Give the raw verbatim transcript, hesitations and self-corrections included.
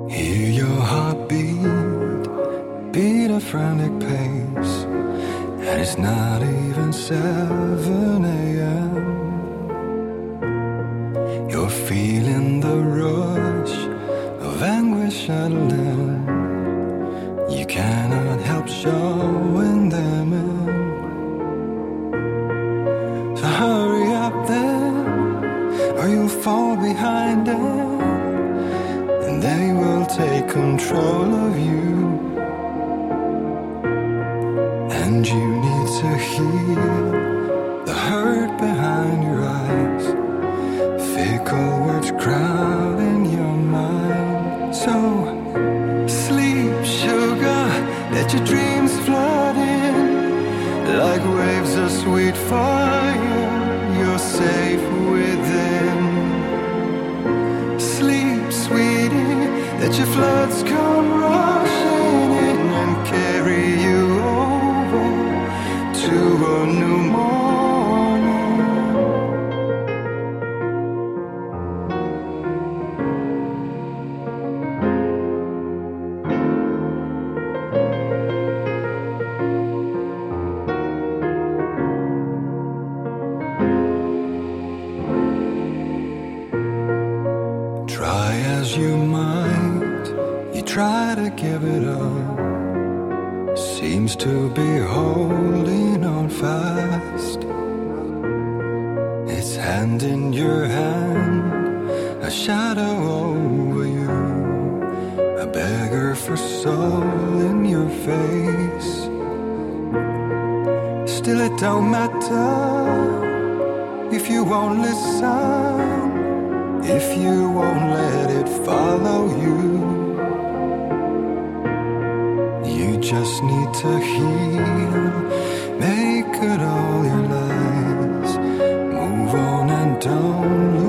Hear your heartbeat, beat a frantic pace, and it's not even seven a.m. You're feeling the rush of anguish settle in. You cannot help showing them in. So hurry up then, or you'll fall behind them, and they will take control of you. And you need to heal the hurt behind your eyes, fickle words crowding your mind. So sleep, sugar, let your dreams flood in like waves of sweet fire. You're safe within. Sleep, sweetie, let your floods come rushing in and carry you over to a new morning. Try as you might, you try to give it up, seems to be holding on fast. Its hand in your hand, a shadow over you, a beggar for soul in your face. Still it don't matter if you won't listen, if you won't let it follow you. You just need to heal, make good all your lies, move on and don't